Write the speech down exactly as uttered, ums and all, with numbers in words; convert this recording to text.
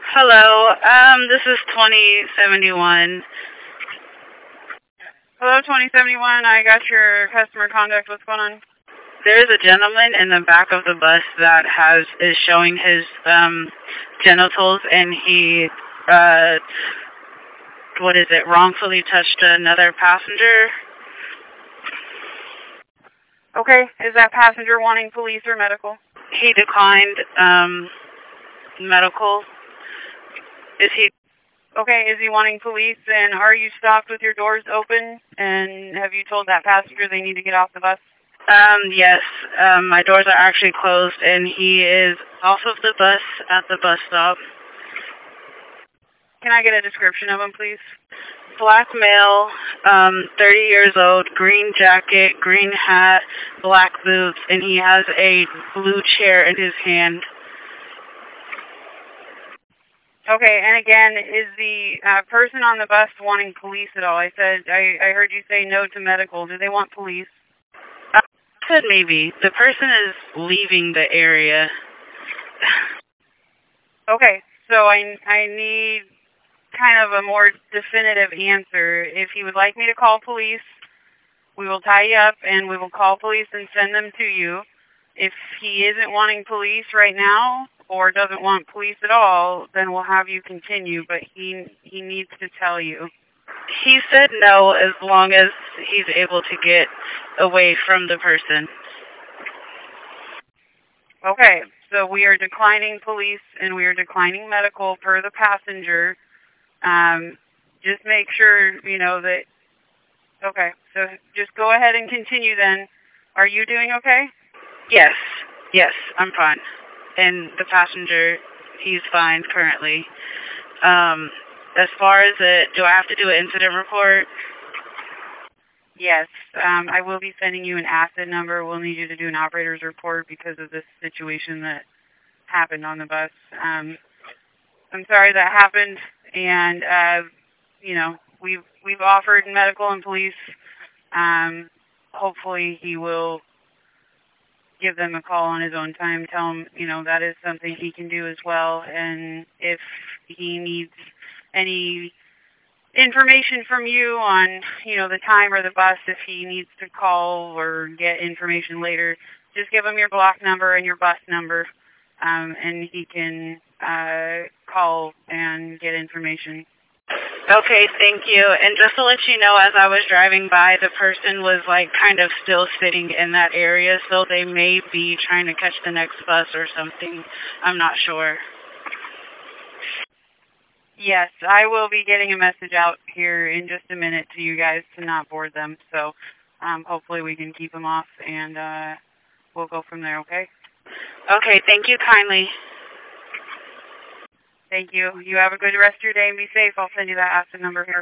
Hello, um, this is twenty seventy-one. Hello, twenty seventy-one. I got your customer contact. What's going on? There's a gentleman in the back of the bus that has is showing his um genitals, and he uh what is it? wrongfully touched another passenger. Okay, is that passenger wanting police or medical? He declined um medical. Is he? Okay, is he wanting police, and are you stopped with your doors open, and have you told that passenger they need to get off the bus? Um, yes, um, my doors are actually closed, and he is off of the bus at the bus stop. Can I get a description of him, please? Black male, um, thirty years old, green jacket, green hat, black boots, and he has a blue chair in his hand. Okay, and again, is the uh, person on the bus wanting police at all? I said, I, I heard you say no to medical. Do they want police? I said maybe. The person is leaving the area. Okay, so I, I need kind of a more definitive answer. If you would like me to call police, we will tie you up and we will call police and send them to you. If he isn't wanting police right now or doesn't want police at all, then we'll have you continue, but he he needs to tell you. He said no as long as he's able to get away from the person. Okay, so we are declining police and we are declining medical per the passenger. Um, just make sure, you know, that, okay, so just go ahead and continue then. Are you doing okay? Yes, yes, I'm fine. And the passenger, he's fine currently. Um, as far as it, do I have to do an incident report? Yes, um, I will be sending you an acid number. We'll need you to do an operator's report because of this situation that happened on the bus. Um, I'm sorry that happened, and uh, you know we've we've offered medical and police. Um, hopefully, he will give them a call on his own time. Tell him, you know, that is something he can do as well. And if he needs any information from you on, you know, the time or the bus, if he needs to call or get information later, just give him your block number and your bus number, um, and he can uh, call and get information. Okay, thank you. And just to let you know, as I was driving by, the person was like kind of still sitting in that area, so they may be trying to catch the next bus or something. I'm not sure. Yes, I will be getting a message out here in just a minute to you guys to not board them. So um, hopefully we can keep them off, and uh, we'll go from there, okay? Okay, thank you kindly. Thank you. You have a good rest of your day and be safe. I'll send you that acid number here.